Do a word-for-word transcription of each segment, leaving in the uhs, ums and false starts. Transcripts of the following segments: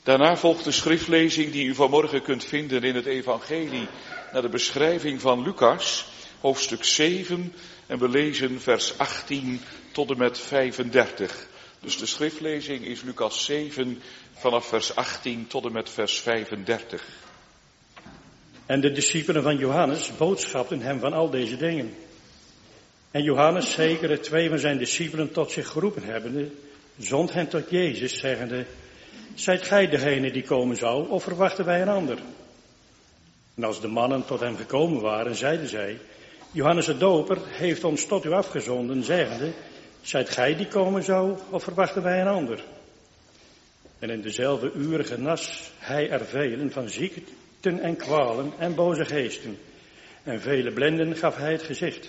Daarna volgt de schriftlezing die u vanmorgen kunt vinden in het evangelie naar de beschrijving van Lucas, hoofdstuk zeven, en we lezen vers achttien tot en met vijfendertig. Dus de schriftlezing is Lucas zeven vanaf vers achttien tot en met vers vijfendertig. En de discipelen van Johannes boodschapten hem van al deze dingen. En Johannes, zeker twee van zijn discipelen tot zich geroepen hebbende, zond hen tot Jezus, zeggende: Zijt gij degene die komen zou, of verwachten wij een ander? En als de mannen tot hem gekomen waren, zeiden zij: Johannes de Doper heeft ons tot u afgezonden, zeggende: Zijt gij die komen zou, of verwachten wij een ander? En in dezelfde uren genas hij er velen van ziekten en kwalen en boze geesten. En vele blinden gaf hij het gezicht.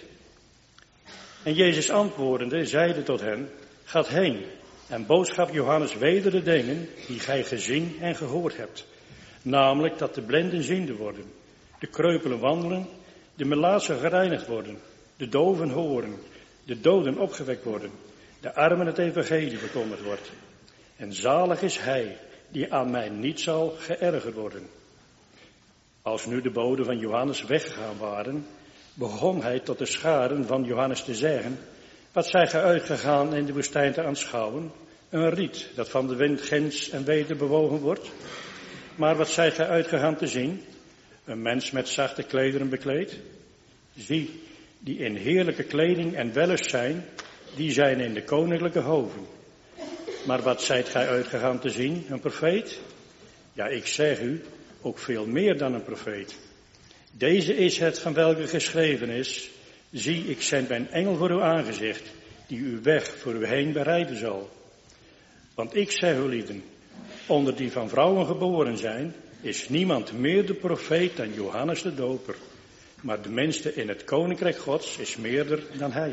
En Jezus antwoordende, zeide tot hen: Gaat heen en boodschap Johannes weder de dingen die gij gezien en gehoord hebt. Namelijk dat de blinden ziende worden, de kreupelen wandelen, de melaatsen gereinigd worden, de doven horen, de doden opgewekt worden, de armen het evangelie verkondigd wordt. En zalig is hij die aan mij niet zal geërgerd worden. Als nu de boden van Johannes weggegaan waren, begon hij tot de scharen van Johannes te zeggen: Wat zijt gij uitgegaan in de woestijn te aanschouwen? Een riet dat van de wind ginds en weder bewogen wordt? Maar wat zijt gij uitgegaan te zien? Een mens met zachte klederen bekleed? Zie, die in heerlijke kleding en wellust zijn, die zijn in de koninklijke hoven. Maar wat zijt gij uitgegaan te zien? Een profeet? Ja, ik zeg u, ook veel meer dan een profeet. Deze is het van welke geschreven is: Zie, ik zend mijn engel voor uw aangezicht, die uw weg voor u heen bereiden zal. Want ik zeg u lieden, onder die van vrouwen geboren zijn, is niemand meer de profeet dan Johannes de Doper. Maar de minste in het koninkrijk Gods is meerder dan hij.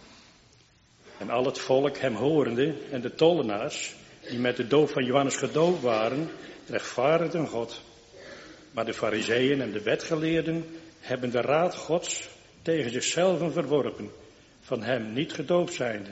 En al het volk hem horende en de tollenaars, die met de doop van Johannes gedoopt waren, rechtvaardigden God. Maar de farizeeën en de wetgeleerden hebben de raad Gods tegen zichzelf verworpen, van hem niet gedoopt zijnde.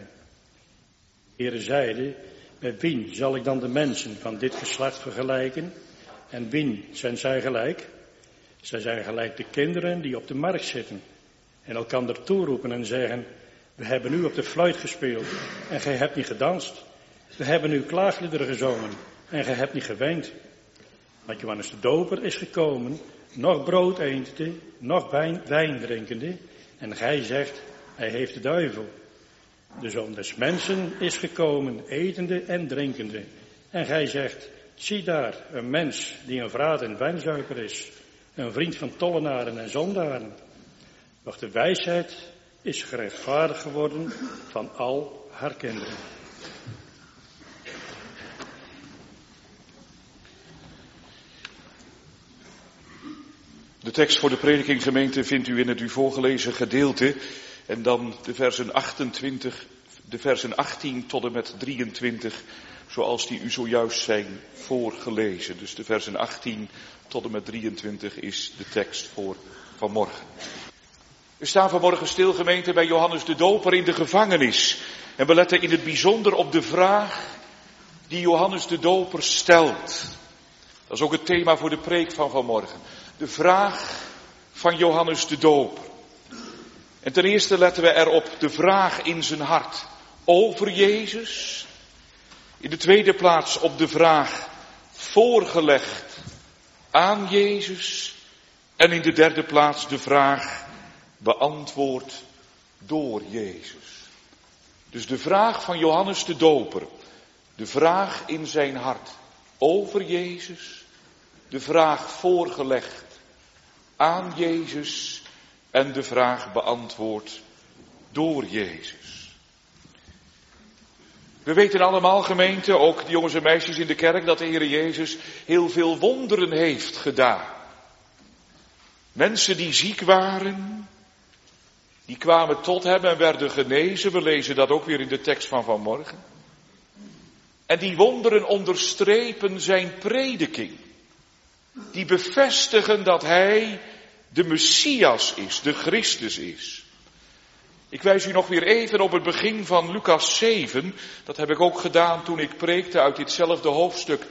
De Heere zeide: Met wien zal ik dan de mensen van dit geslacht vergelijken? En wien zijn zij gelijk? Zij zijn gelijk de kinderen die op de markt zitten en elkander toeroepen en zeggen: We hebben u op de fluit gespeeld en gij hebt niet gedanst. We hebben u klaagliederen gezongen en gij hebt niet geweend. Want Johannes de Doper is gekomen, nog brood etende, nog wijn, wijn drinkende, en gij zegt: Hij heeft de duivel. De Zoon des Mensen is gekomen, etende en drinkende, en gij zegt: Zie daar, een mens die een vraat en wijnzuiper is, een vriend van tollenaren en zondaren. Doch de wijsheid is gerechtvaardigd geworden van al haar kinderen. De tekst voor de predikinggemeente vindt u in het u voorgelezen gedeelte en dan de versen achtentwintig, de versen achttien tot en met drieëntwintig, zoals die u zojuist zijn voorgelezen. Dus de versen achttien tot en met drieëntwintig is de tekst voor vanmorgen. We staan vanmorgen stil, gemeente, bij Johannes de Doper in de gevangenis. En we letten in het bijzonder op de vraag die Johannes de Doper stelt. Dat is ook het thema voor de preek van vanmorgen. De vraag van Johannes de Doper. En ten eerste letten we erop de vraag in zijn hart over Jezus. In de tweede plaats op de vraag voorgelegd aan Jezus. En in de derde plaats de vraag beantwoord door Jezus. Dus de vraag van Johannes de Doper. De vraag in zijn hart over Jezus. De vraag voorgelegd aan Jezus. En de vraag beantwoord door Jezus. We weten allemaal, gemeente, ook de jongens en meisjes in de kerk, dat de Heer Jezus heel veel wonderen heeft gedaan. Mensen die ziek waren, die kwamen tot hem en werden genezen. We lezen dat ook weer in de tekst van vanmorgen. En die wonderen onderstrepen zijn prediking. Die bevestigen dat hij de Messias is, de Christus is. Ik wijs u nog weer even op het begin van Lucas zeven. Dat heb ik ook gedaan toen ik preekte uit ditzelfde hoofdstuk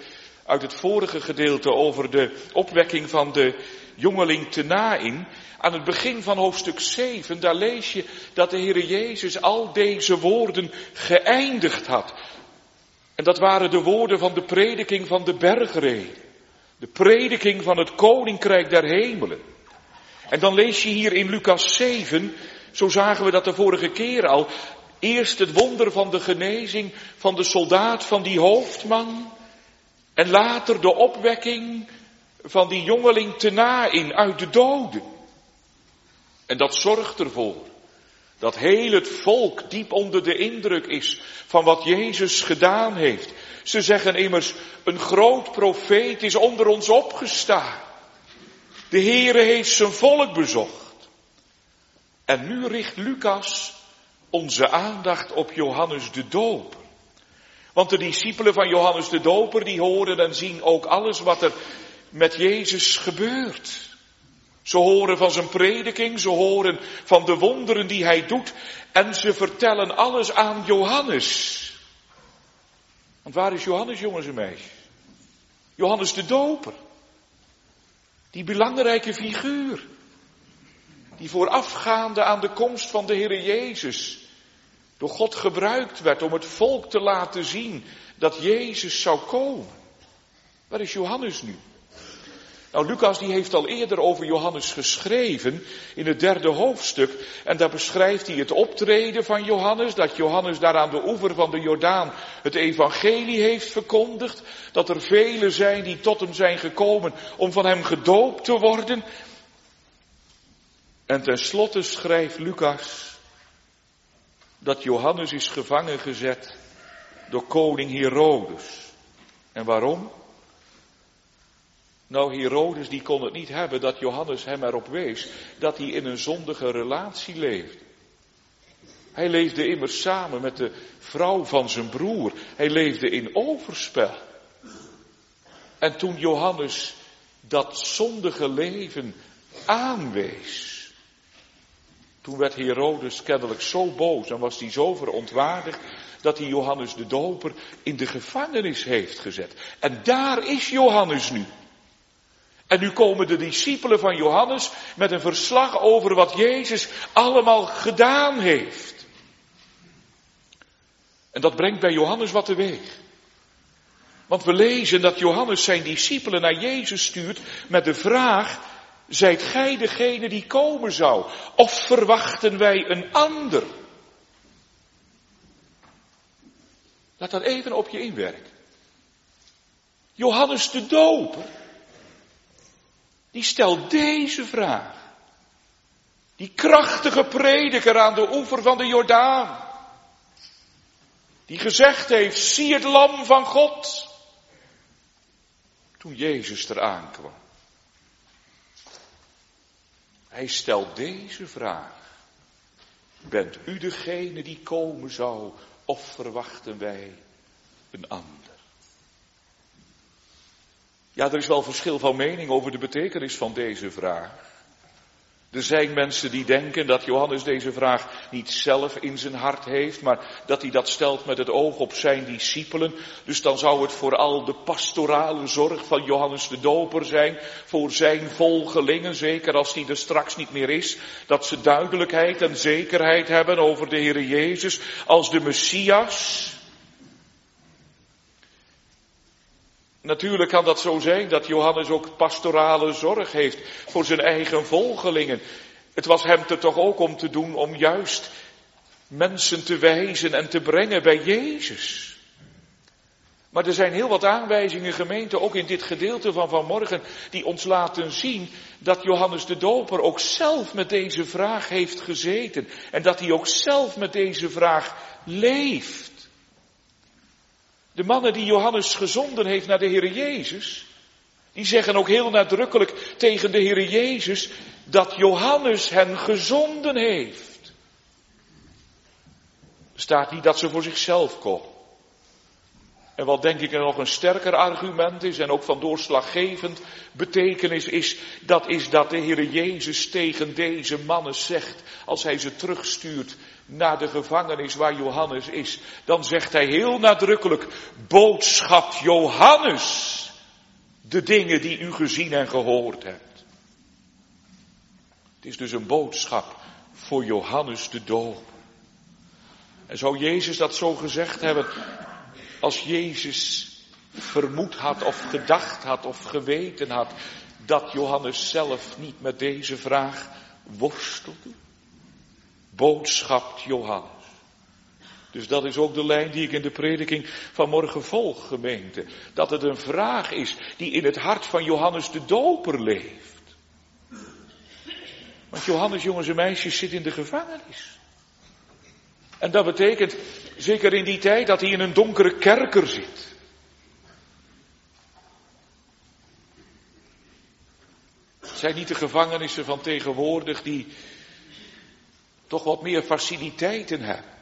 uit het vorige gedeelte over de opwekking van de jongeling te Naïn. Aan het begin van hoofdstuk zeven, daar lees je dat de Heere Jezus al deze woorden geëindigd had. En dat waren de woorden van de prediking van de bergreden. De prediking van het koninkrijk der hemelen. En dan lees je hier in Lucas zeven, zo zagen we dat de vorige keer al, eerst het wonder van de genezing van de soldaat, van die hoofdman. En later de opwekking van die jongeling te Naïn uit de doden. En dat zorgt ervoor dat heel het volk diep onder de indruk is van wat Jezus gedaan heeft. Ze zeggen immers, een groot profeet is onder ons opgestaan. De Heere heeft zijn volk bezocht. En nu richt Lucas onze aandacht op Johannes de Doper. Want de discipelen van Johannes de Doper, die horen en zien ook alles wat er met Jezus gebeurt. Ze horen van zijn prediking, ze horen van de wonderen die hij doet en ze vertellen alles aan Johannes. Want waar is Johannes, jongens en meisjes? Johannes de Doper. Die belangrijke figuur. Die voorafgaande aan de komst van de Heere Jezus door God gebruikt werd om het volk te laten zien dat Jezus zou komen. Waar is Johannes nu? Nou, Lucas die heeft al eerder over Johannes geschreven in het derde hoofdstuk. En daar beschrijft hij het optreden van Johannes. Dat Johannes daar aan de oever van de Jordaan het evangelie heeft verkondigd. Dat er velen zijn die tot hem zijn gekomen om van hem gedoopt te worden. En tenslotte schrijft Lucas dat Johannes is gevangen gezet door koning Herodes. En waarom? Nou, Herodes die kon het niet hebben dat Johannes hem erop wees dat hij in een zondige relatie leefde. Hij leefde immers samen met de vrouw van zijn broer. Hij leefde in overspel. En toen Johannes dat zondige leven aanwees, toen werd Herodes kennelijk zo boos en was hij zo verontwaardigd dat hij Johannes de Doper in de gevangenis heeft gezet. En daar is Johannes nu. En nu komen de discipelen van Johannes met een verslag over wat Jezus allemaal gedaan heeft. En dat brengt bij Johannes wat teweeg. Want we lezen dat Johannes zijn discipelen naar Jezus stuurt met de vraag: zijt gij degene die komen zou? Of verwachten wij een ander? Laat dat even op je inwerken. Johannes de Doper, die stelt deze vraag. Die krachtige prediker aan de oever van de Jordaan. Die gezegd heeft, zie het lam van God. Toen Jezus eraan kwam. Hij stelt deze vraag. Bent u degene die komen zou, of verwachten wij een ander? Ja, er is wel verschil van mening over de betekenis van deze vraag. Er zijn mensen die denken dat Johannes deze vraag niet zelf in zijn hart heeft, maar dat hij dat stelt met het oog op zijn discipelen. Dus dan zou het vooral de pastorale zorg van Johannes de Doper zijn voor zijn volgelingen, zeker als hij er straks niet meer is, dat ze duidelijkheid en zekerheid hebben over de Heere Jezus als de Messias. Natuurlijk kan dat zo zijn dat Johannes ook pastorale zorg heeft voor zijn eigen volgelingen. Het was hem er toch ook om te doen om juist mensen te wijzen en te brengen bij Jezus. Maar er zijn heel wat aanwijzingen, gemeente, ook in dit gedeelte van vanmorgen, die ons laten zien dat Johannes de Doper ook zelf met deze vraag heeft gezeten. En dat hij ook zelf met deze vraag leeft. De mannen die Johannes gezonden heeft naar de Heere Jezus, die zeggen ook heel nadrukkelijk tegen de Heere Jezus dat Johannes hen gezonden heeft. Er staat niet dat ze voor zichzelf komen. En wat denk ik er nog een sterker argument is en ook van doorslaggevend betekenis is, dat is dat de Heere Jezus tegen deze mannen zegt, als hij ze terugstuurt naar de gevangenis waar Johannes is, dan zegt hij heel nadrukkelijk, boodschap Johannes de dingen die u gezien en gehoord hebt. Het is dus een boodschap voor Johannes de Doper. En zou Jezus dat zo gezegd hebben, als Jezus vermoed had of gedacht had of geweten had dat Johannes zelf niet met deze vraag worstelde? Boodschapt Johannes. Dus dat is ook de lijn die ik in de prediking van morgen volg, gemeente. Dat het een vraag is die in het hart van Johannes de Doper leeft. Want Johannes, jongens en meisjes, zit in de gevangenis. En dat betekent, zeker in die tijd, dat hij in een donkere kerker zit. Het zijn niet de gevangenissen van tegenwoordig die toch wat meer faciliteiten hebben.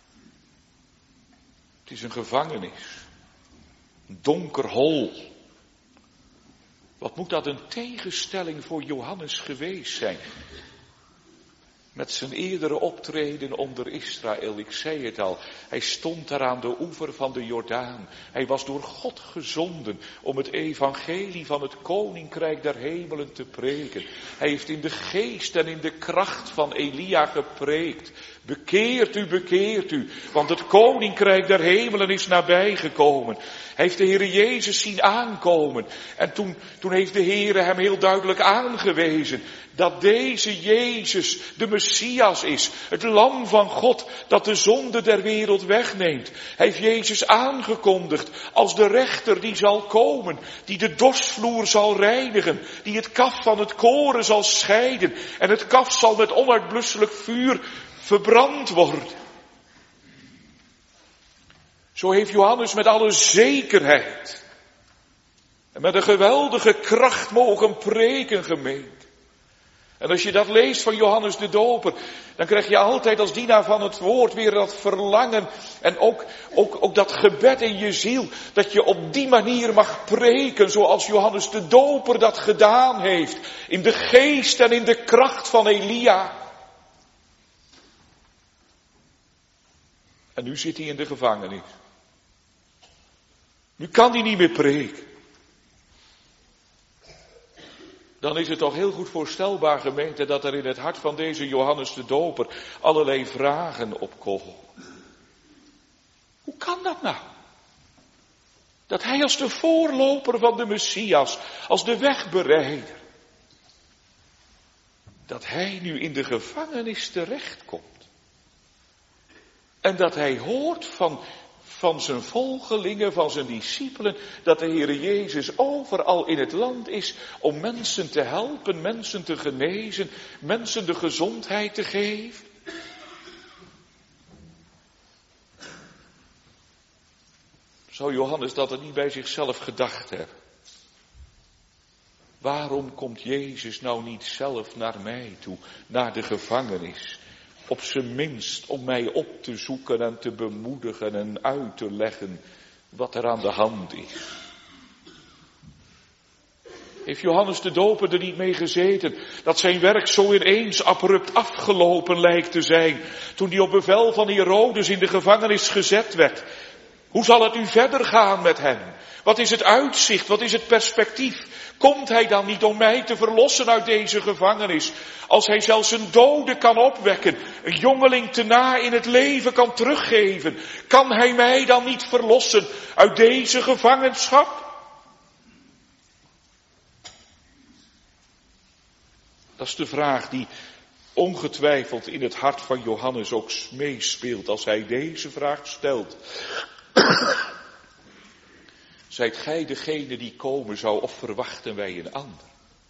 Het is een gevangenis. Een donker hol. Wat moet dat een tegenstelling voor Johannes geweest zijn? Met zijn eerdere optreden onder Israël, ik zei het al, hij stond daar aan de oever van de Jordaan. Hij was door God gezonden om het evangelie van het koninkrijk der hemelen te preken. Hij heeft in de geest en in de kracht van Elia gepreekt. Bekeert u, bekeert u, want het koninkrijk der hemelen is nabijgekomen. Hij heeft de Heere Jezus zien aankomen. En toen, toen heeft de Heere hem heel duidelijk aangewezen dat deze Jezus de Messias is. Het lam van God dat de zonde der wereld wegneemt. Hij heeft Jezus aangekondigd als de rechter die zal komen. Die de dorsvloer zal reinigen. Die het kaf van het koren zal scheiden. En het kaf zal met onuitblusselijk vuur verbrand worden. Zo heeft Johannes met alle zekerheid en met een geweldige kracht mogen preken, gemeente. En als je dat leest van Johannes de Doper, dan krijg je altijd als dienaar van het woord weer dat verlangen en ook, ook, ook dat gebed in je ziel, dat je op die manier mag preken zoals Johannes de Doper dat gedaan heeft, in de geest en in de kracht van Elia. En nu zit hij in de gevangenis. Nu kan hij niet meer preken. Dan is het toch heel goed voorstelbaar, gemeente, dat er in het hart van deze Johannes de Doper allerlei vragen opkomen. Hoe kan dat nou? Dat hij als de voorloper van de Messias, als de wegbereider, dat hij nu in de gevangenis terechtkomt. En dat hij hoort van, van zijn volgelingen, van zijn discipelen, dat de Heere Jezus overal in het land is om mensen te helpen, mensen te genezen, mensen de gezondheid te geven. Zou Johannes dat er niet bij zichzelf gedacht hebben? Waarom komt Jezus nou niet zelf naar mij toe, naar de gevangenis? Op zijn minst om mij op te zoeken en te bemoedigen en uit te leggen wat er aan de hand is. Heeft Johannes de Doper er niet mee gezeten dat zijn werk zo ineens abrupt afgelopen lijkt te zijn, toen hij op bevel van Herodes in de gevangenis gezet werd? Hoe zal het nu verder gaan met hem? Wat is het uitzicht? Wat is het perspectief? Komt hij dan niet om mij te verlossen uit deze gevangenis? Als hij zelfs een dode kan opwekken, een jongeling te na in het leven kan teruggeven, kan hij mij dan niet verlossen uit deze gevangenschap? Dat is de vraag die ongetwijfeld in het hart van Johannes ook meespeelt als hij deze vraag stelt. Zijt gij degene die komen zou, of verwachten wij een ander?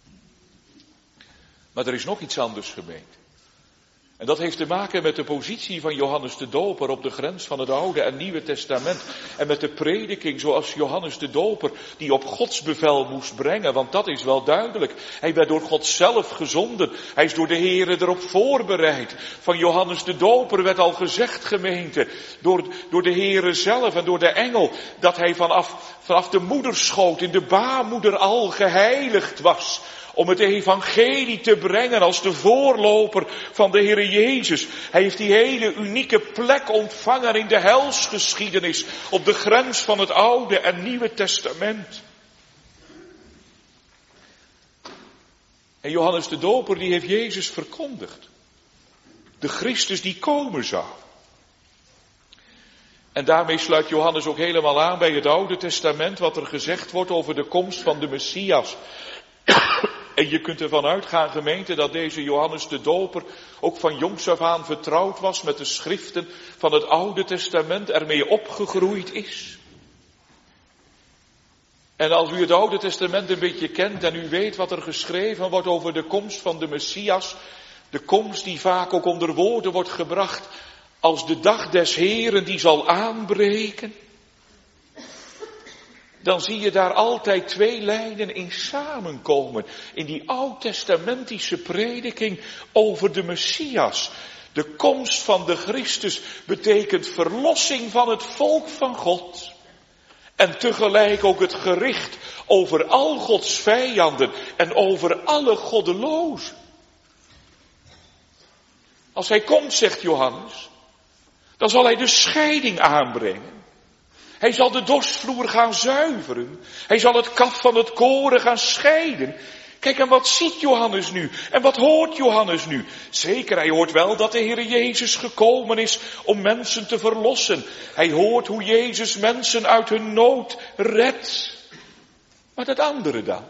Maar er is nog iets anders, gemeente. En dat heeft te maken met de positie van Johannes de Doper op de grens van het Oude en Nieuwe Testament. En met de prediking zoals Johannes de Doper die op Gods bevel moest brengen. Want dat is wel duidelijk. Hij werd door God zelf gezonden. Hij is door de Heere erop voorbereid. Van Johannes de Doper werd al gezegd, gemeente, door, door de Heere zelf en door de engel, dat hij vanaf, vanaf de moederschoot in de baarmoeder al geheiligd was. Om het evangelie te brengen als de voorloper van de Heere Jezus. Hij heeft die hele unieke plek ontvangen in de helsgeschiedenis. Op de grens van het Oude en Nieuwe Testament. En Johannes de Doper die heeft Jezus verkondigd. De Christus die komen zou. En daarmee sluit Johannes ook helemaal aan bij het Oude Testament, wat er gezegd wordt over de komst van de Messias. En je kunt ervan uitgaan, gemeente, dat deze Johannes de Doper ook van jongs af aan vertrouwd was met de schriften van het Oude Testament, ermee opgegroeid is. En als u het Oude Testament een beetje kent en u weet wat er geschreven wordt over de komst van de Messias, de komst die vaak ook onder woorden wordt gebracht als de dag des Heren die zal aanbreken, dan zie je daar altijd twee lijnen in samenkomen. In die oud-testamentische prediking over de Messias. De komst van de Christus betekent verlossing van het volk van God. En tegelijk ook het gericht over al Gods vijanden en over alle goddelozen. Als hij komt, zegt Johannes, dan zal hij de scheiding aanbrengen. Hij zal de dorsvloer gaan zuiveren. Hij zal het kaf van het koren gaan scheiden. Kijk, en wat ziet Johannes nu? En wat hoort Johannes nu? Zeker, hij hoort wel dat de Heer Jezus gekomen is om mensen te verlossen. Hij hoort hoe Jezus mensen uit hun nood redt. Maar dat andere dan?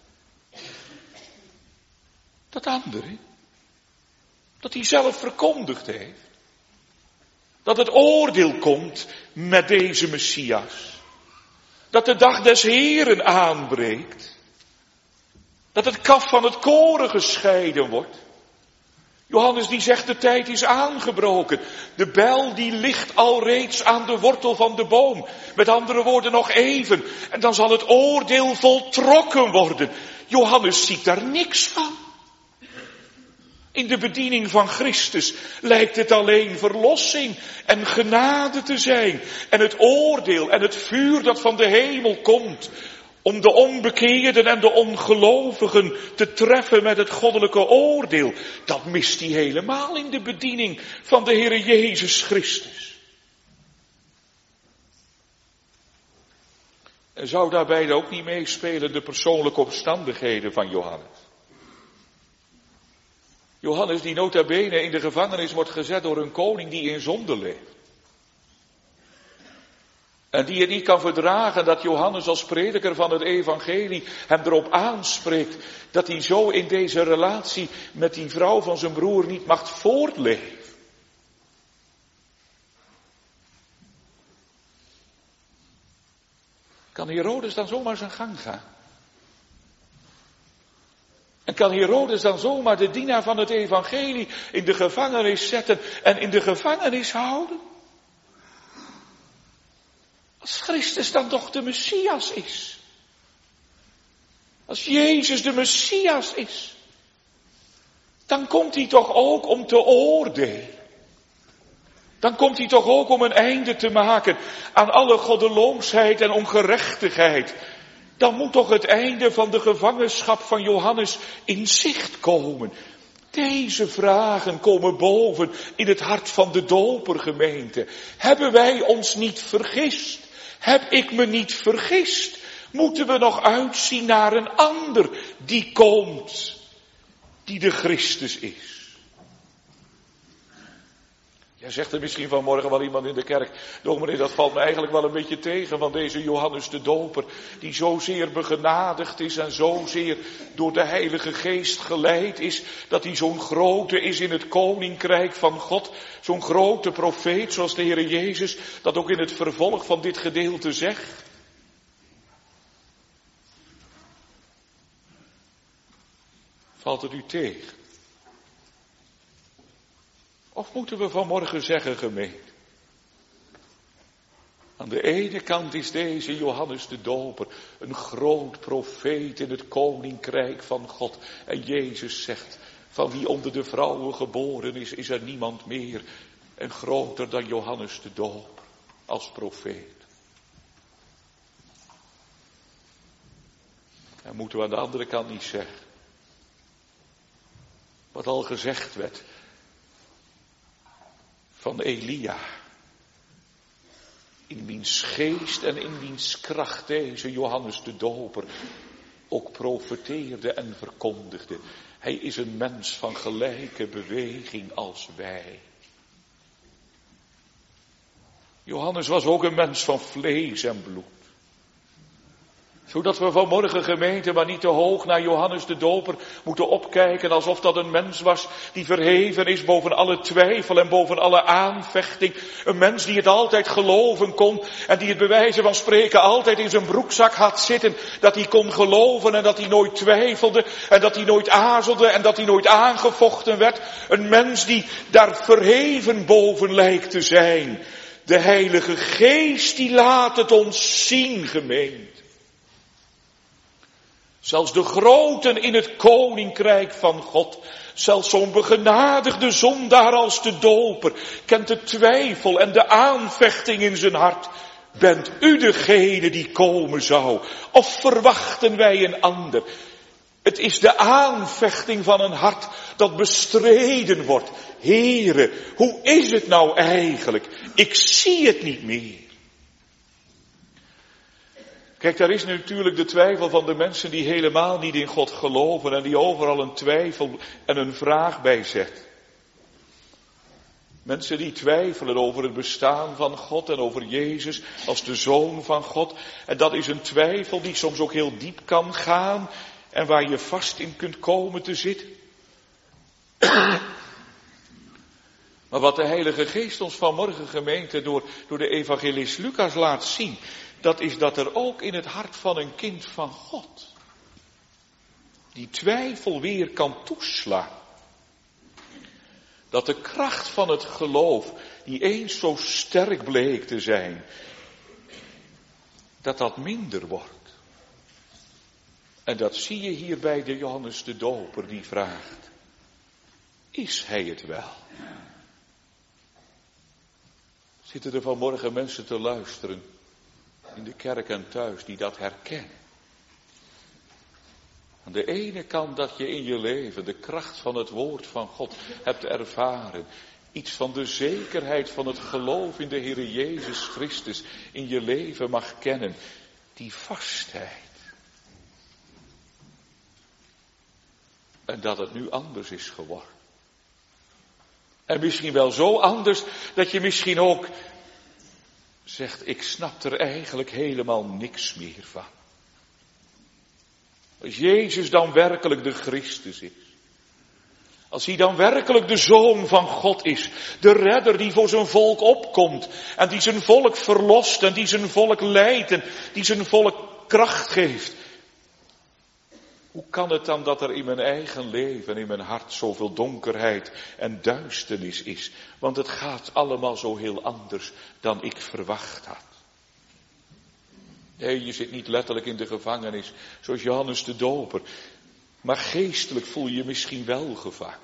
Dat andere? Dat hij zelf verkondigd heeft. Dat het oordeel komt met deze Messias. Dat de dag des Heren aanbreekt. Dat het kaf van het koren gescheiden wordt. Johannes die zegt de tijd is aangebroken. De bijl die ligt al reeds aan de wortel van de boom. Met andere woorden nog even. En dan zal het oordeel voltrokken worden. Johannes ziet daar niks van. In de bediening van Christus lijkt het alleen verlossing en genade te zijn. En het oordeel en het vuur dat van de hemel komt. Om de onbekeerden en de ongelovigen te treffen met het goddelijke oordeel. Dat mist hij helemaal in de bediening van de Heere Jezus Christus. En zou daarbij ook niet meespelen de persoonlijke omstandigheden van Johannes? Johannes die nota bene in de gevangenis wordt gezet door een koning die in zonde leeft. En die het niet kan verdragen dat Johannes als prediker van het evangelie hem erop aanspreekt dat hij zo in deze relatie met die vrouw van zijn broer niet mag voortleven. Kan Herodes dan zomaar zijn gang gaan? En kan Herodes dan zomaar de dienaar van het evangelie in de gevangenis zetten en in de gevangenis houden? Als Christus dan toch de Messias is. Als Jezus de Messias is. Dan komt hij toch ook om te oordelen. Dan komt hij toch ook om een einde te maken aan alle goddeloosheid en ongerechtigheid. Dan moet toch het einde van de gevangenschap van Johannes in zicht komen. Deze vragen komen boven in het hart van de dopergemeente. Hebben wij ons niet vergist? Heb ik me niet vergist? Moeten we nog uitzien naar een ander die komt, die de Christus is? Ja, zegt er misschien vanmorgen wel iemand in de kerk, dominee, dat valt me eigenlijk wel een beetje tegen van deze Johannes de Doper, die zozeer begenadigd is en zozeer door de Heilige Geest geleid is, dat hij zo'n grote is in het koninkrijk van God, zo'n grote profeet zoals de Heere Jezus dat ook in het vervolg van dit gedeelte zegt. Valt het u tegen? Of moeten we vanmorgen zeggen, gemeente? Aan de ene kant is deze Johannes de Doper een groot profeet in het koninkrijk van God. En Jezus zegt, van wie onder de vrouwen geboren is, is er niemand meer en groter dan Johannes de Doper als profeet. En moeten we aan de andere kant niet zeggen wat al gezegd werd van Elia, in wiens geest en in wiens kracht deze Johannes de Doper ook profeteerde en verkondigde. Hij is een mens van gelijke beweging als wij. Johannes was ook een mens van vlees en bloed. Zodat we vanmorgen, gemeente, maar niet te hoog naar Johannes de Doper moeten opkijken, alsof dat een mens was die verheven is boven alle twijfel en boven alle aanvechting. Een mens die het altijd geloven kon en die het bij wijze van spreken altijd in zijn broekzak had zitten. Dat hij kon geloven en dat hij nooit twijfelde en dat hij nooit aarzelde en dat hij nooit aangevochten werd. Een mens die daar verheven boven lijkt te zijn. De Heilige Geest die laat het ons zien, gemeente. Zelfs de groten in het koninkrijk van God, zelfs zo'n begenadigde zondaar als de doper, kent de twijfel en de aanvechting in zijn hart. Bent u degene die komen zou? Of verwachten wij een ander? Het is de aanvechting van een hart dat bestreden wordt. Heere, hoe is het nou eigenlijk? Ik zie het niet meer. Kijk, daar is natuurlijk de twijfel van de mensen die helemaal niet in God geloven en die overal een twijfel en een vraag bij zetten. Mensen die twijfelen over het bestaan van God en over Jezus als de Zoon van God. En dat is een twijfel die soms ook heel diep kan gaan en waar je vast in kunt komen te zitten. Maar wat de Heilige Geest ons vanmorgen, gemeente, door, door de evangelist Lucas laat zien, dat is dat er ook in het hart van een kind van God die twijfel weer kan toeslaan. Dat de kracht van het geloof, die eens zo sterk bleek te zijn, dat dat minder wordt. En dat zie je hier bij de Johannes de Doper die vraagt, is hij het wel? Zitten er vanmorgen mensen te luisteren in de kerk en thuis die dat herkennen? Aan de ene kant dat je in je leven de kracht van het woord van God hebt ervaren. Iets van de zekerheid van het geloof in de Heere Jezus Christus in je leven mag kennen. Die vastheid. En dat het nu anders is geworden. En misschien wel zo anders dat je misschien ook zegt, ik snap er eigenlijk helemaal niks meer van. Als Jezus dan werkelijk de Christus is. Als hij dan werkelijk de Zoon van God is. De redder die voor zijn volk opkomt. En die zijn volk verlost en die zijn volk leidt en die zijn volk kracht geeft. Hoe kan het dan dat er in mijn eigen leven, in mijn hart zoveel donkerheid en duisternis is? Want het gaat allemaal zo heel anders dan ik verwacht had. Nee, je zit niet letterlijk in de gevangenis, zoals Johannes de Doper. Maar geestelijk voel je je misschien wel gevangen.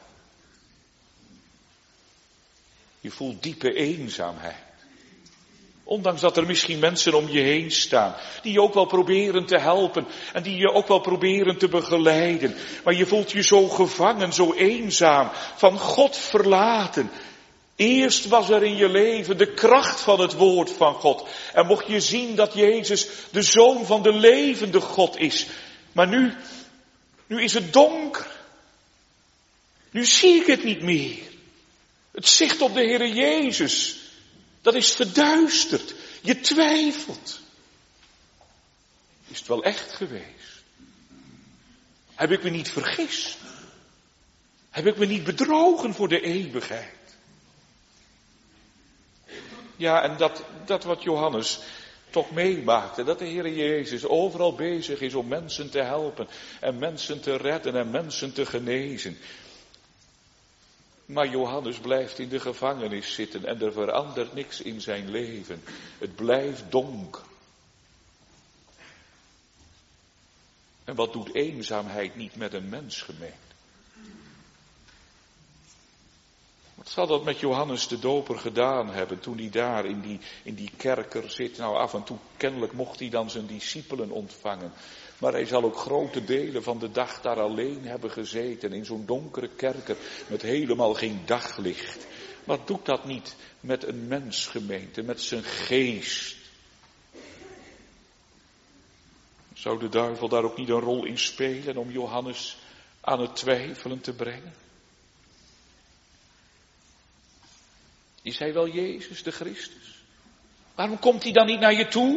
Je voelt diepe eenzaamheid. Ondanks dat er misschien mensen om je heen staan, die je ook wel proberen te helpen en die je ook wel proberen te begeleiden. Maar je voelt je zo gevangen, zo eenzaam, van God verlaten. Eerst was er in je leven de kracht van het woord van God. En mocht je zien dat Jezus de Zoon van de levende God is. Maar nu, nu is het donker. Nu zie ik het niet meer. Het zicht op de Heere Jezus, dat is verduisterd. Je twijfelt. Is het wel echt geweest? Heb ik me niet vergist? Heb ik me niet bedrogen voor de eeuwigheid? Ja, en dat, dat wat Johannes toch meemaakte, dat de Heere Jezus overal bezig is om mensen te helpen en mensen te redden en mensen te genezen. Maar Johannes blijft in de gevangenis zitten en er verandert niks in zijn leven. Het blijft donker. En wat doet eenzaamheid niet met een mens, gemeente? Wat zal dat met Johannes de Doper gedaan hebben toen hij daar in die, in die kerker zit? Nou, af en toe kennelijk mocht hij dan zijn discipelen ontvangen. Maar hij zal ook grote delen van de dag daar alleen hebben gezeten in zo'n donkere kerker met helemaal geen daglicht. Wat doet dat niet met een mens, gemeente, met zijn geest? Zou de duivel daar ook niet een rol in spelen om Johannes aan het twijfelen te brengen? Is hij wel Jezus de Christus? Waarom komt hij dan niet naar je toe?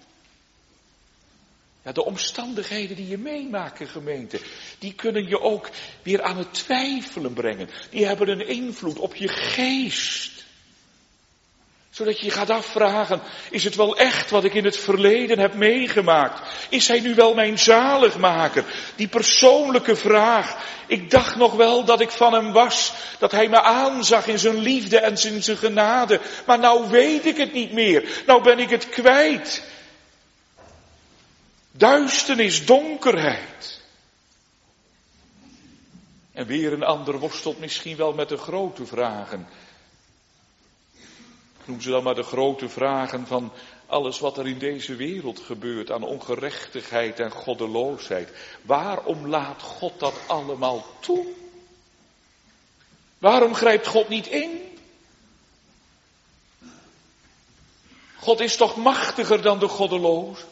Ja, de omstandigheden die je meemaakt, gemeente, die kunnen je ook weer aan het twijfelen brengen. Die hebben een invloed op je geest. Zodat je je gaat afvragen, is het wel echt wat ik in het verleden heb meegemaakt? Is hij nu wel mijn zaligmaker? Die persoonlijke vraag. Ik dacht nog wel dat ik van hem was, dat hij me aanzag in zijn liefde en in zijn genade. Maar nou weet ik het niet meer. Nou ben ik het kwijt. Duisternis, donkerheid. En weer een ander worstelt misschien wel met de grote vragen. Noem ze dan maar de grote vragen van alles wat er in deze wereld gebeurt aan ongerechtigheid en goddeloosheid. Waarom laat God dat allemaal toe? Waarom grijpt God niet in? God is toch machtiger dan de goddelozen?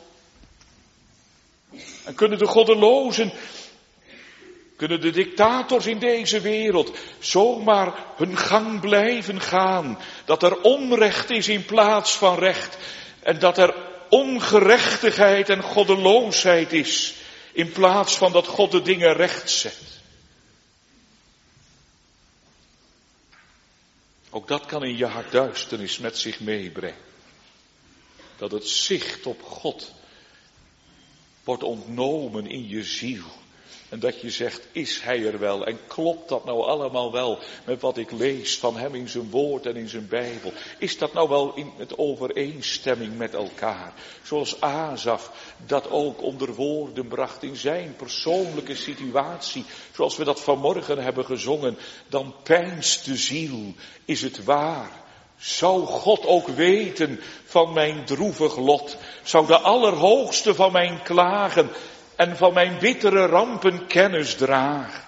En kunnen de goddelozen, kunnen de dictators in deze wereld zomaar hun gang blijven gaan? Dat er onrecht is in plaats van recht. En dat er ongerechtigheid en goddeloosheid is in plaats van dat God de dingen recht zet. Ook dat kan in je hart duisternis met zich meebrengen. Dat het zicht op God wordt ontnomen in je ziel. En dat je zegt, is hij er wel? En klopt dat nou allemaal wel met wat ik lees van hem in zijn woord en in zijn Bijbel? Is dat nou wel in het overeenstemming met elkaar? Zoals Asaf dat ook onder woorden bracht in zijn persoonlijke situatie. Zoals we dat vanmorgen hebben gezongen. Dan pijnst de ziel, is het waar? Zou God ook weten van mijn droevig lot? Zou de Allerhoogste van mijn klagen en van mijn bittere rampen kennis dragen?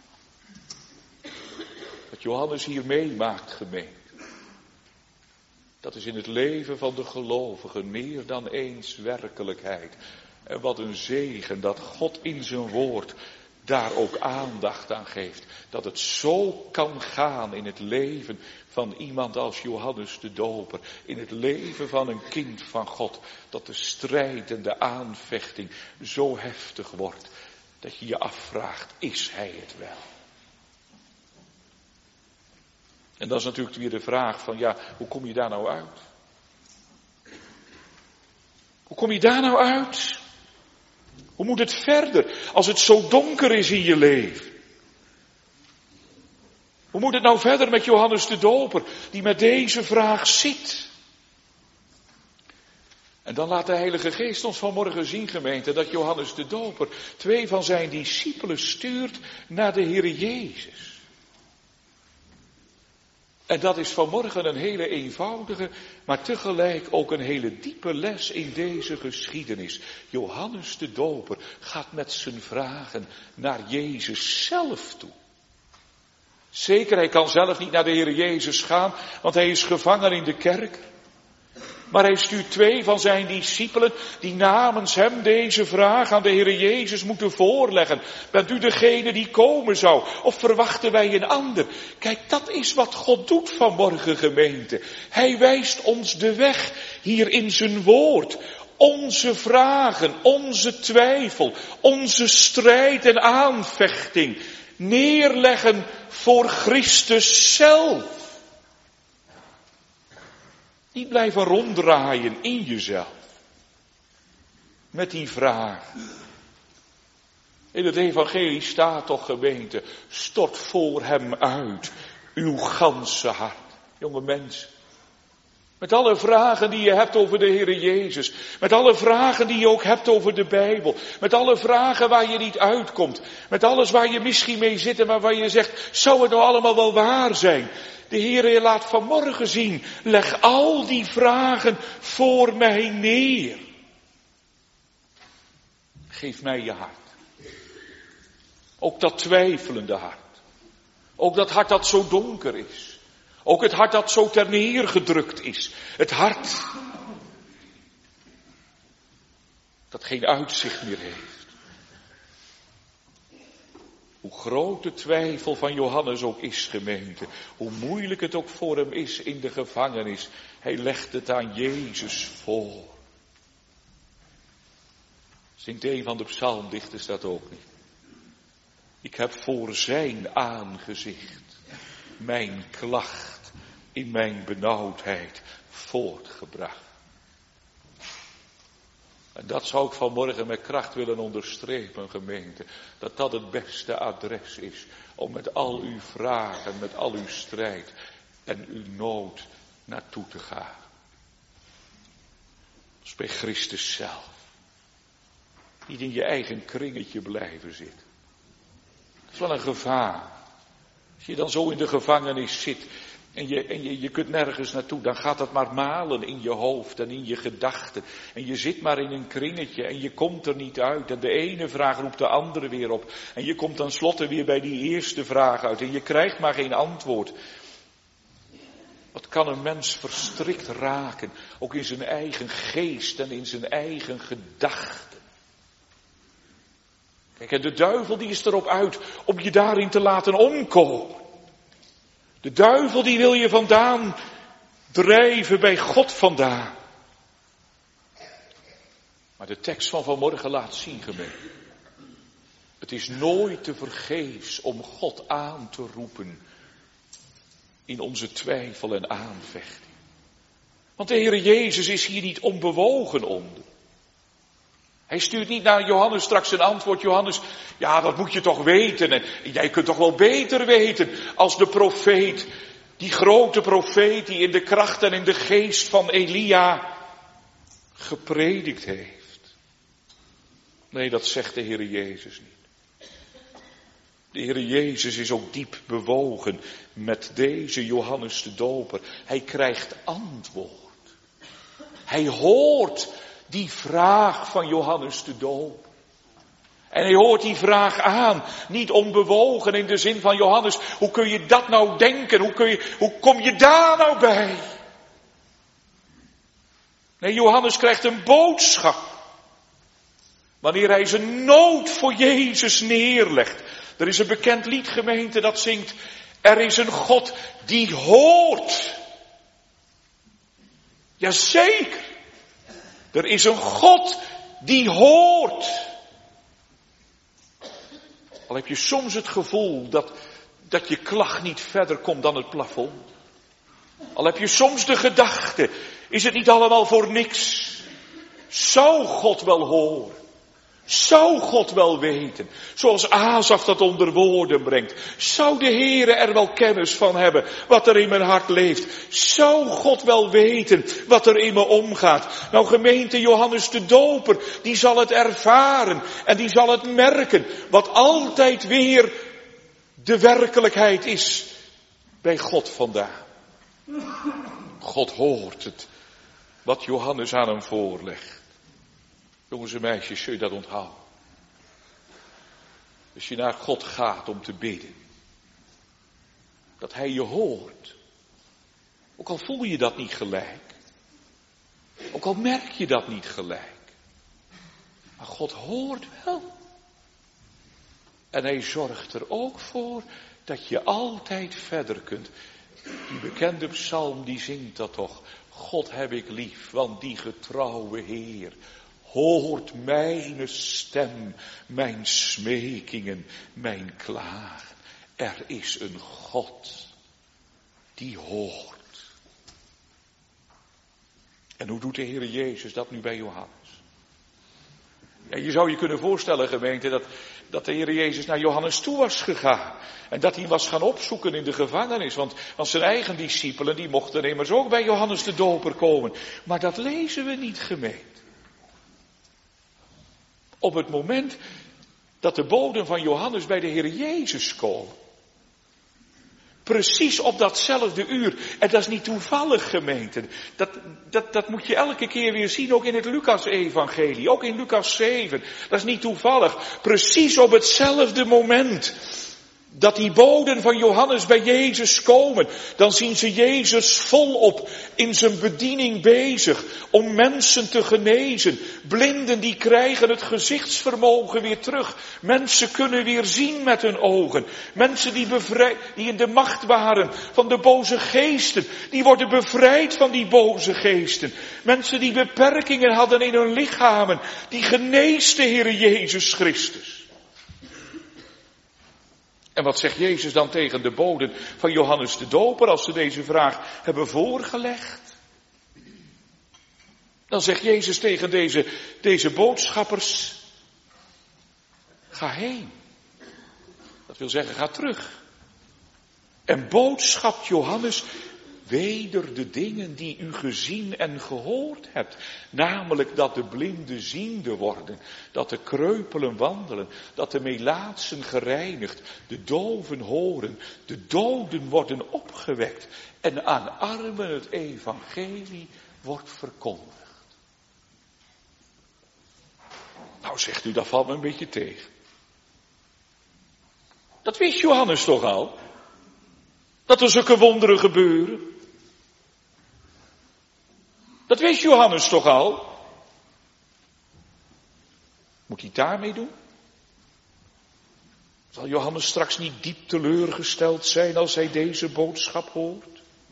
Wat Johannes hier meemaakt, gemeente, dat is in het leven van de gelovigen meer dan eens werkelijkheid. En wat een zegen dat God in zijn woord daar ook aandacht aan geeft. Dat het zo kan gaan in het leven van iemand als Johannes de Doper. In het leven van een kind van God. Dat de strijd en de aanvechting zo heftig wordt. Dat je je afvraagt, is hij het wel? En dan is natuurlijk weer de vraag van, ja, hoe kom je daar nou uit? Hoe kom je daar nou uit? Hoe moet het verder als het zo donker is in je leven? Hoe moet het nou verder met Johannes de Doper, die met deze vraag zit? En dan laat de Heilige Geest ons vanmorgen zien, gemeente, dat Johannes de Doper twee van zijn discipelen stuurt naar de Heere Jezus. En dat is vanmorgen een hele eenvoudige, maar tegelijk ook een hele diepe les in deze geschiedenis. Johannes de Doper gaat met zijn vragen naar Jezus zelf toe. Zeker, hij kan zelf niet naar de Heere Jezus gaan, want hij is gevangen in de kerk. Maar hij stuurt twee van zijn discipelen die namens hem deze vraag aan de Heere Jezus moeten voorleggen. Bent u degene die komen zou? Of verwachten wij een ander? Kijk, dat is wat God doet vanmorgen, gemeente. Hij wijst ons de weg hier in zijn woord. Onze vragen, onze twijfel, onze strijd en aanvechting neerleggen voor Christus zelf. Niet blijven ronddraaien in jezelf. Met die vraag. In het evangelie staat toch, gemeente, stort voor hem uit uw ganse hart. Jonge mensen. Met alle vragen die je hebt over de Heere Jezus. Met alle vragen die je ook hebt over de Bijbel. Met alle vragen waar je niet uitkomt. Met alles waar je misschien mee zit en waarvan je zegt, zou het nou allemaal wel waar zijn? De Heere laat vanmorgen zien, leg al die vragen voor mij neer. Geef mij je hart. Ook dat twijfelende hart. Ook dat hart dat zo donker is. Ook het hart dat zo ter neergedrukt is. Het hart Dat geen uitzicht meer heeft. Hoe groot de twijfel van Johannes ook is, gemeente. Hoe moeilijk het ook voor hem is in de gevangenis. Hij legt het aan Jezus voor. Zingt een van de psalmdichters dat ook niet. Ik heb voor zijn aangezicht mijn klacht in mijn benauwdheid voortgebracht. En dat zou ik vanmorgen met kracht willen onderstrepen, gemeente. Dat dat het beste adres is om met al uw vragen, met al uw strijd en uw nood naartoe te gaan. Dat is bij Christus zelf. Niet in je eigen kringetje blijven zitten. Dat is wel een gevaar. Als je dan zo in de gevangenis zit en, je, en je, je kunt nergens naartoe, dan gaat dat maar malen in je hoofd en in je gedachten. En je zit maar in een kringetje en je komt er niet uit. En de ene vraag roept de andere weer op. En je komt tenslotte weer bij die eerste vraag uit en je krijgt maar geen antwoord. Wat kan een mens verstrikt raken, ook in zijn eigen geest en in zijn eigen gedachten. Kijk, en de duivel die is erop uit om je daarin te laten omkomen. De duivel die wil je vandaan drijven bij God vandaan. Maar de tekst van vanmorgen laat zien, gemeente. Het is nooit te vergeefs om God aan te roepen in onze twijfel en aanvechting. Want de Heere Jezus is hier niet onbewogen onder. Hij stuurt niet naar Johannes straks een antwoord. Johannes, ja, dat moet je toch weten. En jij kunt toch wel beter weten als de profeet, die grote profeet die in de kracht en in de geest van Elia gepredikt heeft. Nee, dat zegt de Heere Jezus niet. De Heere Jezus is ook diep bewogen met deze Johannes de Doper. Hij krijgt antwoord. Hij hoort die vraag van Johannes de Doper. En hij hoort die vraag aan, niet onbewogen in de zin van Johannes, hoe kun je dat nou denken? Hoe, kun je, hoe kom je daar nou bij? Nee, Johannes krijgt een boodschap. Wanneer hij zijn nood voor Jezus neerlegt. Er is een bekend lied, gemeente, dat zingt, er is een God die hoort. Jazeker. Er is een God die hoort. Al heb je soms het gevoel dat, dat je klacht niet verder komt dan het plafond. Al heb je soms de gedachte, is het niet allemaal voor niks? Zou God wel horen? Zou God wel weten? Zoals Asaf dat onder woorden brengt. Zou de Heere er wel kennis van hebben wat er in mijn hart leeft? Zou God wel weten wat er in me omgaat? Nou, gemeente, Johannes de Doper, die zal het ervaren en die zal het merken. Wat altijd weer de werkelijkheid is bij God vandaan. God hoort het wat Johannes aan hem voorlegt. Jongens en meisjes, zul je dat onthouden? Als je naar God gaat om te bidden, dat hij je hoort. Ook al voel je dat niet gelijk. Ook al merk je dat niet gelijk. Maar God hoort wel. En hij zorgt er ook voor dat je altijd verder kunt. Die bekende psalm die zingt dat toch. God heb ik lief, want die getrouwe Heer hoort mijn stem, mijn smekingen, mijn klagen. Er is een God die hoort. En hoe doet de Heer Jezus dat nu bij Johannes? Ja, je zou je kunnen voorstellen, gemeente, dat, dat de Heer Jezus naar Johannes toe was gegaan. En dat hij hem was gaan opzoeken in de gevangenis. Want, want zijn eigen discipelen, die mochten immers ook bij Johannes de Doper komen. Maar dat lezen we niet, gemeente. Op het moment dat de boden van Johannes bij de Heer Jezus komen. Precies op datzelfde uur. En dat is niet toevallig, gemeente. Dat, dat, dat moet je elke keer weer zien, ook in het Lucas-evangelie. Ook in Lucas zeven. Dat is niet toevallig. Precies op hetzelfde moment dat die boden van Johannes bij Jezus komen, dan zien ze Jezus volop in zijn bediening bezig om mensen te genezen. Blinden die krijgen het gezichtsvermogen weer terug. Mensen kunnen weer zien met hun ogen. Mensen die, bevrij, die in de macht waren van de boze geesten, die worden bevrijd van die boze geesten. Mensen die beperkingen hadden in hun lichamen, die geneest de Heere Jezus Christus. En wat zegt Jezus dan tegen de boden van Johannes de Doper als ze deze vraag hebben voorgelegd? Dan zegt Jezus tegen deze, deze boodschappers, ga heen. Dat wil zeggen, ga terug. En boodschapt Johannes weder de dingen die u gezien en gehoord hebt. Namelijk dat de blinden ziende worden, dat de kreupelen wandelen, dat de melaatsen gereinigd, de doven horen, de doden worden opgewekt en aan armen het evangelie wordt verkondigd. Nou zegt u, dat valt me een beetje tegen. Dat wist Johannes toch al? Dat er zulke wonderen gebeuren. Dat wist Johannes toch al? Moet hij daarmee doen? Zal Johannes straks niet diep teleurgesteld zijn als hij deze boodschap hoort?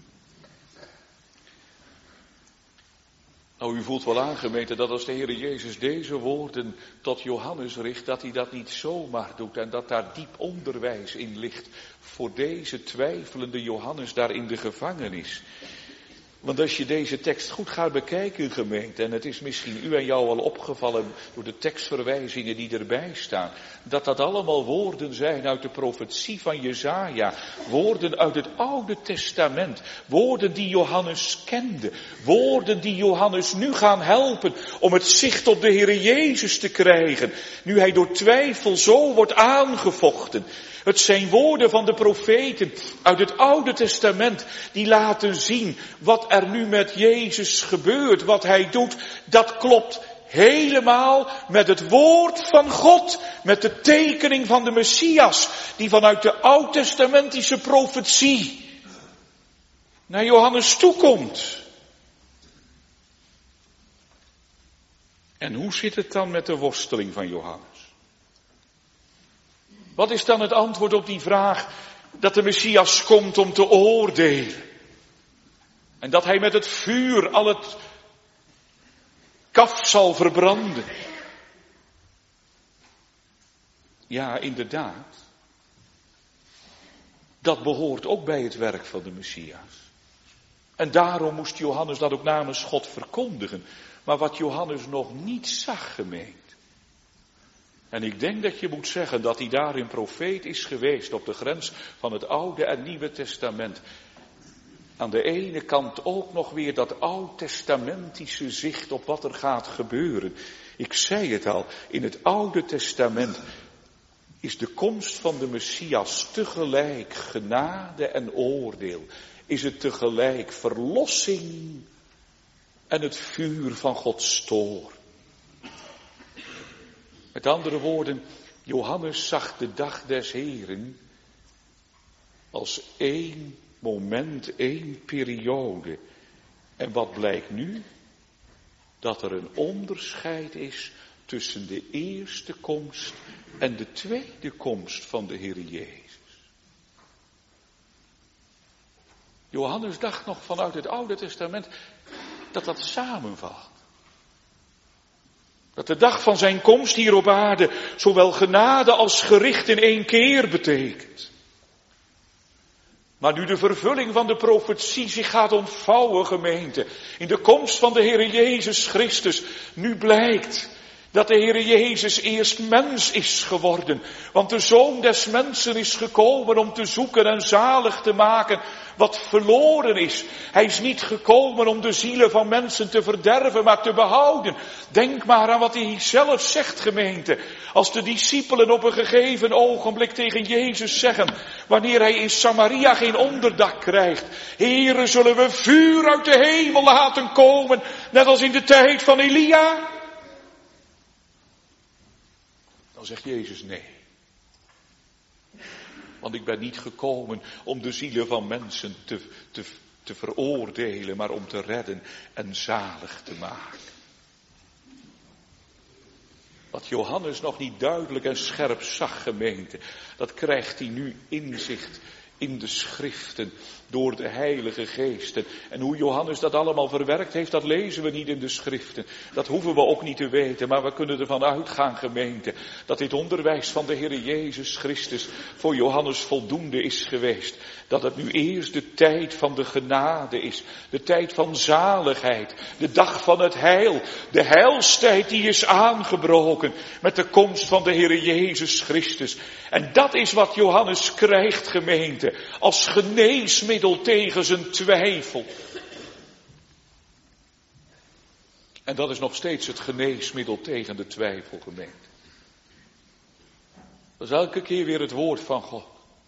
Nou, u voelt wel aangemeten dat als de Heere Jezus deze woorden tot Johannes richt, dat hij dat niet zomaar doet en dat daar diep onderwijs in ligt voor deze twijfelende Johannes daar in de gevangenis. Want als je deze tekst goed gaat bekijken, gemeente, en het is misschien u en jou al opgevallen door de tekstverwijzingen die erbij staan, dat dat allemaal woorden zijn uit de profetie van Jesaja, woorden uit het Oude Testament, woorden die Johannes kende, woorden die Johannes nu gaan helpen om het zicht op de Heere Jezus te krijgen, nu hij door twijfel zo wordt aangevochten. Het zijn woorden van de profeten uit het Oude Testament die laten zien wat er nu met Jezus gebeurt, wat hij doet. Dat klopt helemaal met het woord van God, met de tekening van de Messias die vanuit de oud-testamentische profetie naar Johannes toekomt. En hoe zit het dan met de worsteling van Johannes? Wat is dan het antwoord op die vraag dat de Messias komt om te oordelen? En dat hij met het vuur al het kaf zal verbranden. Ja, inderdaad. Dat behoort ook bij het werk van de Messias. En daarom moest Johannes dat ook namens God verkondigen. Maar wat Johannes nog niet zag, gemeente. En ik denk dat je moet zeggen dat hij daarin profeet is geweest op de grens van het Oude en Nieuwe Testament. Aan de ene kant ook nog weer dat oud-testamentische zicht op wat er gaat gebeuren. Ik zei het al, in het Oude Testament is de komst van de Messias tegelijk genade en oordeel. Is het tegelijk verlossing en het vuur van Gods toorn. Met andere woorden, Johannes zag de dag des Heren als één moment, één periode. En wat blijkt nu? Dat er een onderscheid is tussen de eerste komst en de tweede komst van de Heer Jezus. Johannes dacht nog vanuit het Oude Testament dat dat samenvalt. Dat de dag van zijn komst hier op aarde zowel genade als gericht in één keer betekent. Maar nu de vervulling van de profetie zich gaat ontvouwen, gemeente, in de komst van de Heere Jezus Christus, nu blijkt dat de Heere Jezus eerst mens is geworden. Want de Zoon des Mensen is gekomen om te zoeken en zalig te maken wat verloren is. Hij is niet gekomen om de zielen van mensen te verderven, maar te behouden. Denk maar aan wat hij zelf zegt, gemeente. Als de discipelen op een gegeven ogenblik tegen Jezus zeggen, wanneer hij in Samaria geen onderdak krijgt: Heere, zullen we vuur uit de hemel laten komen, net als in de tijd van Elia? Dan zegt Jezus nee. Want ik ben niet gekomen om de zielen van mensen te, te, te veroordelen, maar om te redden en zalig te maken. Wat Johannes nog niet duidelijk en scherp zag, gemeente, dat krijgt hij nu inzicht in de schriften door de Heilige Geest. En hoe Johannes dat allemaal verwerkt heeft, dat lezen we niet in de schriften. Dat hoeven we ook niet te weten, maar we kunnen ervan uitgaan, gemeente, dat dit onderwijs van de Heer Jezus Christus voor Johannes voldoende is geweest. Dat het nu eerst de tijd van de genade is, de tijd van zaligheid, de dag van het heil, de heilstijd die is aangebroken met de komst van de Heer Jezus Christus. En dat is wat Johannes krijgt, gemeente, als geneesmiddel tegen zijn twijfel. En dat is nog steeds het geneesmiddel tegen de twijfel, gemeente. Dat is elke keer weer het woord van God.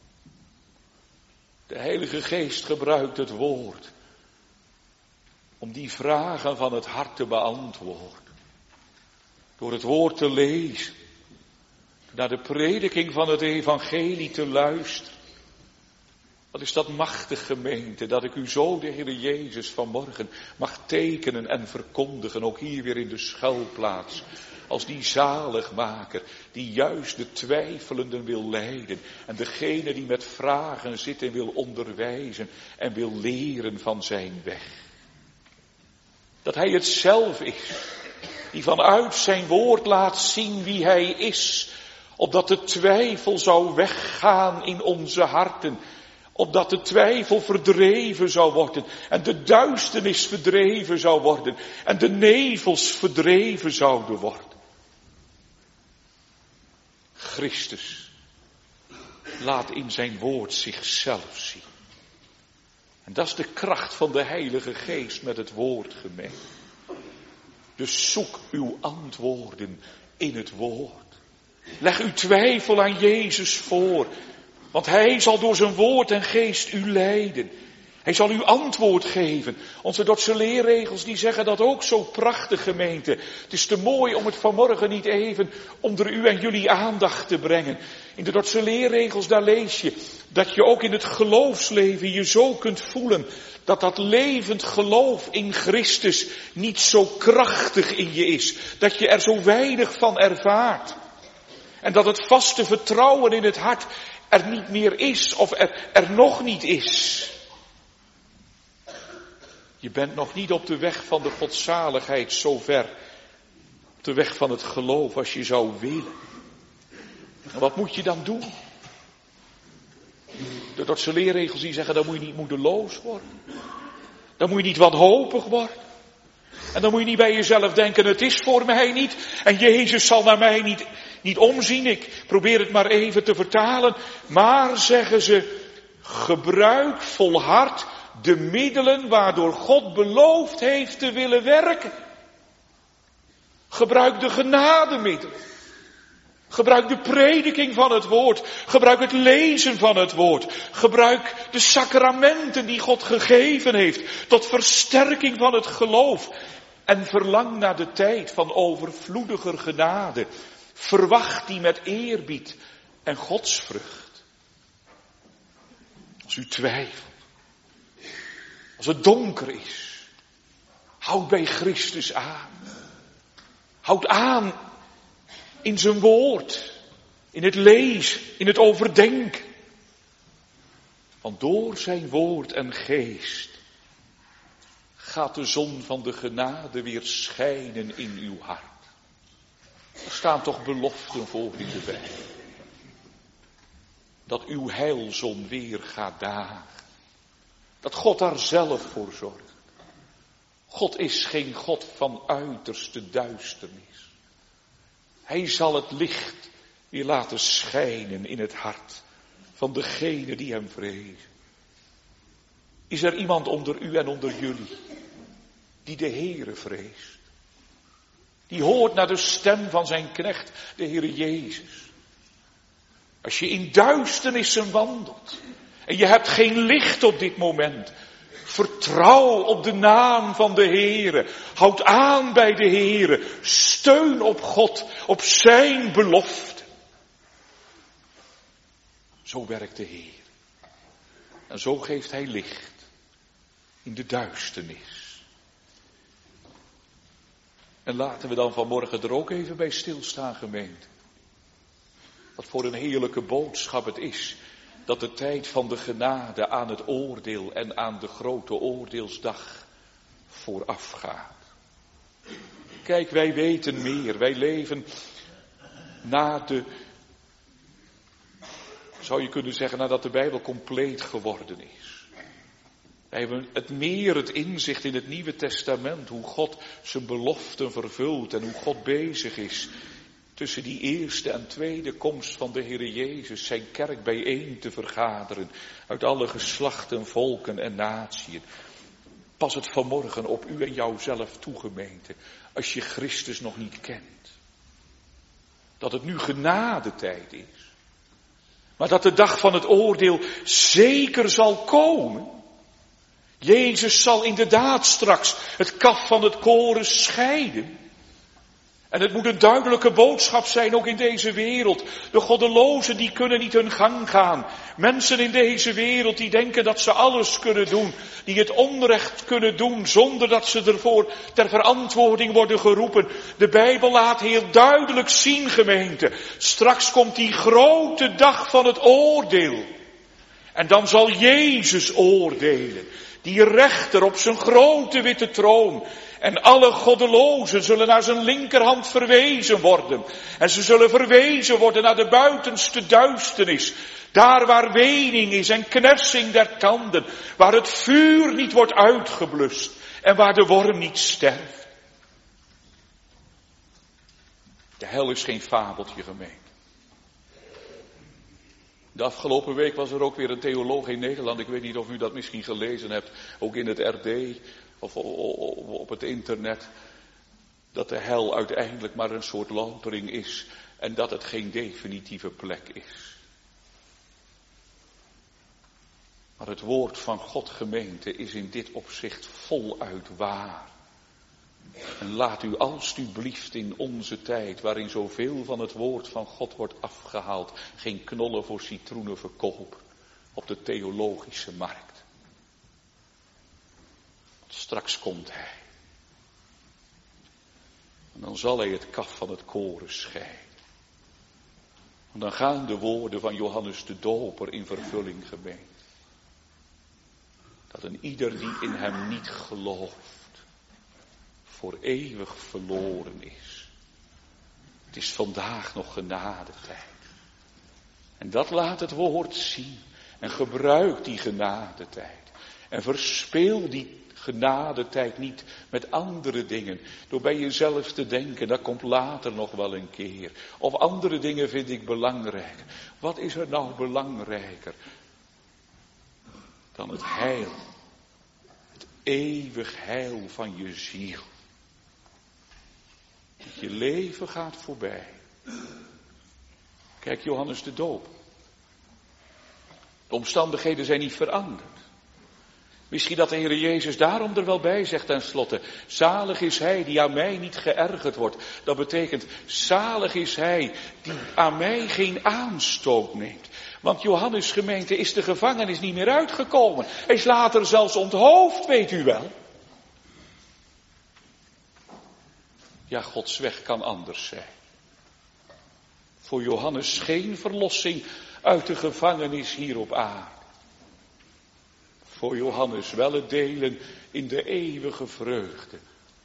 De Heilige Geest gebruikt het woord om die vragen van het hart te beantwoorden. Door het woord te lezen, naar de prediking van het evangelie te luisteren. Wat is dat machtig, gemeente, dat ik u zo, de Heer Jezus, vanmorgen mag tekenen en verkondigen, ook hier weer in de schuilplaats. Als die zaligmaker, die juist de twijfelenden wil leiden. En degene die met vragen zit en wil onderwijzen en wil leren van zijn weg. Dat hij het zelf is, die vanuit zijn woord laat zien wie hij is. Opdat de twijfel zou weggaan in onze harten. Opdat de twijfel verdreven zou worden. En de duisternis verdreven zou worden. En de nevels verdreven zouden worden. Christus laat in zijn woord zichzelf zien. En dat is de kracht van de Heilige Geest met het woord, gemeente. Dus zoek uw antwoorden in het woord. Leg uw twijfel aan Jezus voor. Want hij zal door zijn woord en geest u leiden. Hij zal u antwoord geven. Onze Dordtse leerregels die zeggen dat ook zo prachtig, gemeente. Het is te mooi om het vanmorgen niet even onder u en jullie aandacht te brengen. In de Dordtse leerregels daar lees je dat je ook in het geloofsleven je zo kunt voelen. Dat dat levend geloof in Christus niet zo krachtig in je is. Dat je er zo weinig van ervaart. En dat het vaste vertrouwen in het hart er niet meer is of er, er nog niet is. Je bent nog niet op de weg van de godzaligheid zo ver. Op de weg van het geloof als je zou willen. En wat moet je dan doen? De Dordtse leerregels die zeggen, dan moet je niet moedeloos worden. Dan moet je niet wanhopig worden. En dan moet je niet bij jezelf denken, het is voor mij niet. En Jezus zal naar mij niet, niet omzien. Ik probeer het maar even te vertalen. Maar, zeggen ze, gebruik volhard de middelen waardoor God beloofd heeft te willen werken. Gebruik de genademiddelen. Gebruik de prediking van het woord. Gebruik het lezen van het woord. Gebruik de sacramenten die God gegeven heeft tot versterking van het geloof. En verlang naar de tijd van overvloediger genade. Verwacht die met eerbied en godsvrucht. Als u twijfelt. Als het donker is. Houd bij Christus aan. Houd aan in zijn woord. In het lezen. In het overdenken. Want door zijn woord en geest gaat de zon van de genade weer schijnen in uw hart. Er staan toch beloften voor in de Bijbel. Dat uw heilzon weer gaat dagen. Dat God daar zelf voor zorgt. God is geen God van uiterste duisternis. Hij zal het licht weer laten schijnen in het hart van degene die hem vrezen. Is er iemand onder u en onder jullie die de Heere vreest? Die hoort naar de stem van zijn knecht, de Heere Jezus. Als je in duisternissen wandelt en je hebt geen licht op dit moment, vertrouw op de naam van de Heere. Houd aan bij de Heere. Steun op God, op zijn belofte. Zo werkt de Heer. En zo geeft hij licht in de duisternis. En laten we dan vanmorgen er ook even bij stilstaan, gemeente. Wat voor een heerlijke boodschap het is, dat de tijd van de genade aan het oordeel en aan de grote oordeelsdag voorafgaat. Kijk, wij weten meer, wij leven na de, zou je kunnen zeggen, nadat de Bijbel compleet geworden is. Wij hebben het meer het inzicht in het Nieuwe Testament, hoe God zijn beloften vervult en hoe God bezig is tussen die eerste en tweede komst van de Heere Jezus, zijn kerk bijeen te vergaderen, uit alle geslachten, volken en natieën. Pas het vanmorgen op u en jouzelf toe, gemeente, als je Christus nog niet kent. Dat het nu genadetijd is. Maar dat de dag van het oordeel zeker zal komen. Jezus zal inderdaad straks het kaf van het koren scheiden. En het moet een duidelijke boodschap zijn, ook in deze wereld. De goddelozen die kunnen niet hun gang gaan. Mensen in deze wereld die denken dat ze alles kunnen doen. Die het onrecht kunnen doen zonder dat ze ervoor ter verantwoording worden geroepen. De Bijbel laat heel duidelijk zien, gemeente. Straks komt die grote dag van het oordeel. En dan zal Jezus oordelen. Die rechter op zijn grote witte troon. En alle goddelozen zullen naar zijn linkerhand verwezen worden. En ze zullen verwezen worden naar de buitenste duisternis. Daar waar wening is en knersing der tanden. Waar het vuur niet wordt uitgeblust. En waar de worm niet sterft. De hel is geen fabeltje, gemeente. De afgelopen week was er ook weer een theoloog in Nederland. Ik weet niet of u dat misschien gelezen hebt. Ook in het R D. Of op het internet, dat de hel uiteindelijk maar een soort loutering is en dat het geen definitieve plek is. Maar het woord van God, gemeente, is in dit opzicht voluit waar. En laat u alstublieft in onze tijd, waarin zoveel van het woord van God wordt afgehaald, geen knollen voor citroenen verkopen op de theologische markt. Straks komt hij. En dan zal hij het kaf van het koren scheiden. En dan gaan de woorden van Johannes de Doper in vervulling, gemeente. Dat een ieder die in hem niet gelooft, voor eeuwig verloren is. Het is vandaag nog genadetijd. En dat laat het woord zien. En gebruik die genadetijd. En verspeel die genadetijd niet met andere dingen. Door bij jezelf te denken, dat komt later nog wel een keer. Of andere dingen vind ik belangrijker. Wat is er nou belangrijker dan het heil? Het eeuwig heil van je ziel. Je leven gaat voorbij. Kijk, Johannes de Doper. De omstandigheden zijn niet veranderd. Misschien dat de Heer Jezus daarom er wel bij zegt tenslotte. Zalig is hij die aan mij niet geërgerd wordt. Dat betekent, zalig is hij die aan mij geen aanstoot neemt. Want Johannes, gemeente, is de gevangenis niet meer uitgekomen. Hij is later zelfs onthoofd, weet u wel. Ja, Gods weg kan anders zijn. Voor Johannes geen verlossing uit de gevangenis hier op aarde. Voor Johannes wel het delen in de eeuwige vreugde.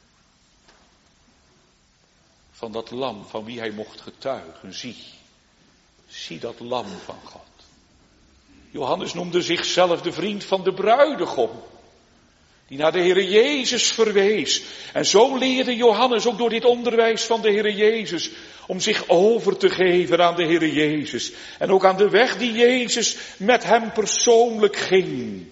Van dat lam van wie hij mocht getuigen. Zie, zie dat lam van God. Johannes noemde zichzelf de vriend van de bruidegom. Die naar de Heere Jezus verwees. En zo leerde Johannes ook door dit onderwijs van de Heere Jezus. Om zich over te geven aan de Heere Jezus. En ook aan de weg die Jezus met hem persoonlijk ging.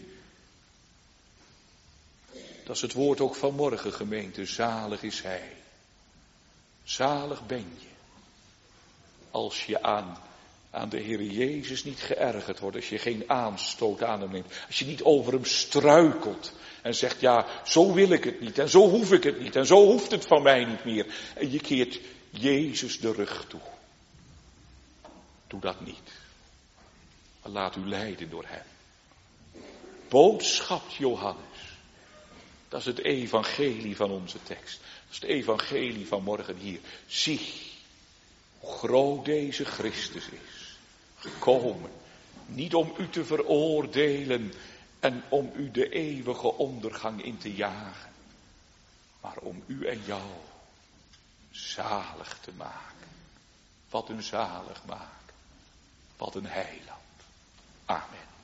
Dat is het woord ook van morgen, gemeente. Zalig is hij. Zalig ben je. Als je aan, aan de Heere Jezus niet geërgerd wordt. Als je geen aanstoot aan hem neemt. Als je niet over hem struikelt. En zegt, ja, zo wil ik het niet. En zo hoef ik het niet. En zo hoeft het van mij niet meer. En je keert Jezus de rug toe. Doe dat niet. Laat u leiden door hem. Boodschap Johannes. Dat is het evangelie van onze tekst. Dat is het evangelie van morgen hier. Zie hoe groot deze Christus is. Gekomen. Niet om u te veroordelen en om u de eeuwige ondergang in te jagen. Maar om u en jou zalig te maken. Wat een zalig maken. Wat een heiland. Amen.